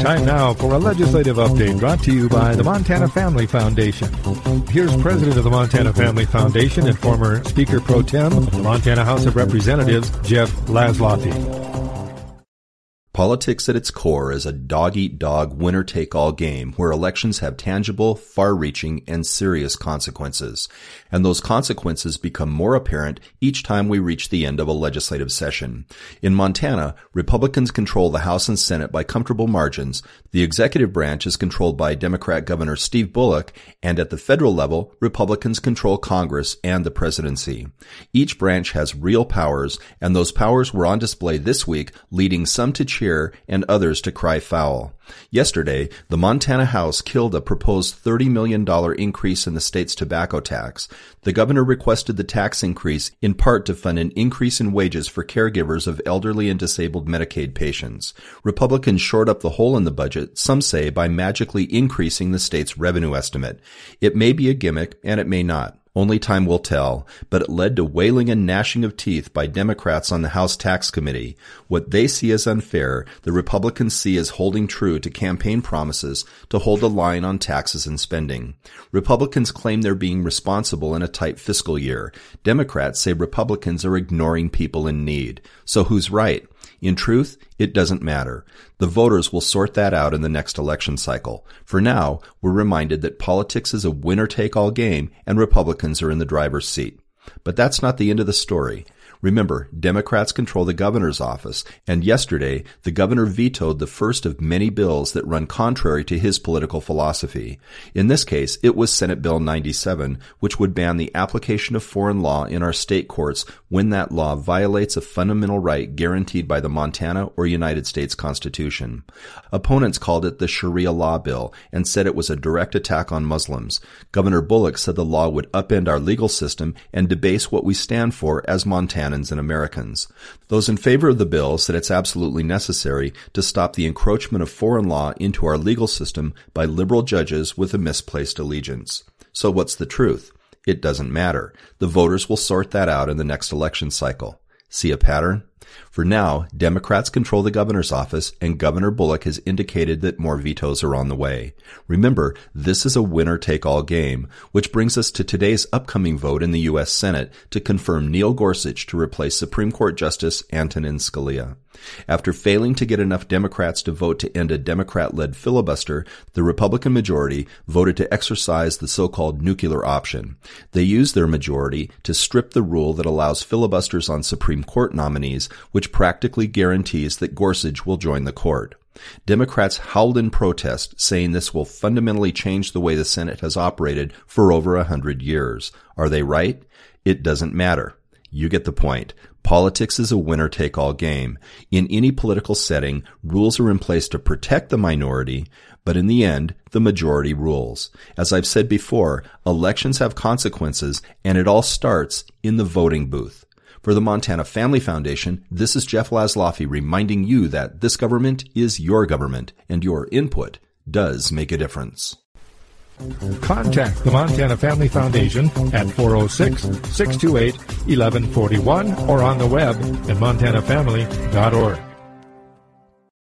Time now for a legislative update brought to you by the Montana Family Foundation. Here's President of the Montana Family Foundation and former Speaker Pro Tem, the Montana House of Representatives, Jeff Laszloffy. Politics at its core is a dog-eat-dog, winner-take-all game where elections have tangible, far-reaching, and serious consequences. And those consequences become more apparent each time we reach the end of a legislative session. In Montana, Republicans control the House and Senate by comfortable margins. The executive branch is controlled by Democrat Governor Steve Bullock, and at the federal level, Republicans control Congress and the presidency. Each branch has real powers, and those powers were on display this week, leading some to cheer and others to cry foul. Yesterday, the Montana House killed a proposed $30 million increase in the state's tobacco tax. The governor requested the tax increase in part to fund an increase in wages for caregivers of elderly and disabled Medicaid patients. Republicans shored up the hole in the budget, some say by magically increasing the state's revenue estimate. It may be a gimmick, and it may not. Only time will tell, but it led to wailing and gnashing of teeth by Democrats on the House Tax Committee. What they see as unfair, the Republicans see as holding true to campaign promises to hold the line on taxes and spending. Republicans claim they're being responsible in a tight fiscal year. Democrats say Republicans are ignoring people in need. So who's right? In truth, it doesn't matter. The voters will sort that out in the next election cycle. For now, we're reminded that politics is a winner-take-all game and Republicans are in the driver's seat. But that's not the end of the story. Remember, Democrats control the governor's office, and yesterday, the governor vetoed the first of many bills that run contrary to his political philosophy. In this case, it was Senate Bill 97, which would ban the application of foreign law in our state courts when that law violates a fundamental right guaranteed by the Montana or United States Constitution. Opponents called it the Sharia law bill and said it was a direct attack on Muslims. Governor Bullock said the law would upend our legal system and debase what we stand for as Montana and Americans. Those in favor of the bill said it's absolutely necessary to stop the encroachment of foreign law into our legal system by liberal judges with a misplaced allegiance. So what's the truth? It doesn't matter. The voters will sort that out in the next election cycle. See a pattern? For now, Democrats control the governor's office, and Governor Bullock has indicated that more vetoes are on the way. Remember, this is a winner-take-all game, which brings us to today's upcoming vote in the U.S. Senate to confirm Neil Gorsuch to replace Supreme Court Justice Antonin Scalia. After failing to get enough Democrats to vote to end a Democrat-led filibuster, the Republican majority voted to exercise the so-called nuclear option. They used their majority to strip the rule that allows filibusters on Supreme Court nominees, which practically guarantees that Gorsuch will join the court. Democrats howled in protest, saying this will fundamentally change the way the Senate has operated for over 100 years. Are they right? It doesn't matter. You get the point. Politics is a winner-take-all game. In any political setting, rules are in place to protect the minority, but in the end, the majority rules. As I've said before, elections have consequences, and it all starts in the voting booth. For the Montana Family Foundation, this is Jeff Laszloffy reminding you that this government is your government, and your input does make a difference. Contact the Montana Family Foundation at 406-628-1141 or on the web at montanafamily.org.